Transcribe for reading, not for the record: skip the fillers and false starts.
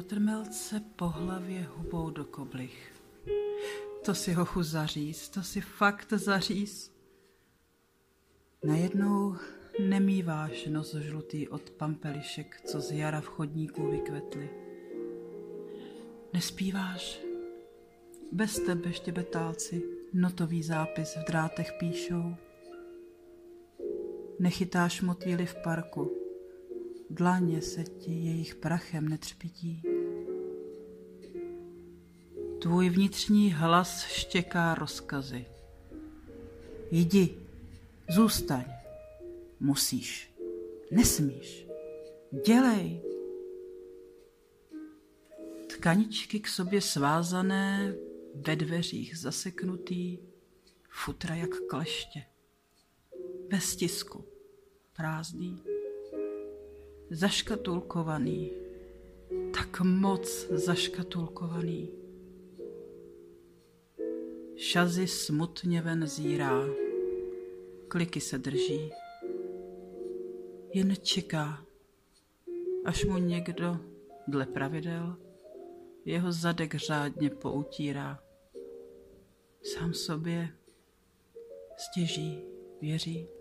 Kotrmelce po hlavě hubou do koblich. To si hochu zaříz, to si fakt zaříz. Najednou nemýváš nos žlutý od pampelišek, co z jara v chodníku vykvetly. Nespíváš? Bez tebe štěbetálci notový zápis v drátech píšou. Nechytáš motýly v parku, dlaně se ti jejich prachem netřpití. Tvůj vnitřní hlas štěká rozkazy. Jdi, zůstaň, musíš, nesmíš, dělej. Tkaničky k sobě svázané, ve dveřích zaseknutý, futra jak kleště. Bez tisku, prázdný, zaškatulkovaný, tak moc zaškatulkovaný. Šazy smutně ven zírá, kliky se drží, jen čeká, až mu někdo, dle pravidel, jeho zadek řádně poutírá. Sám sobě stěží, věří.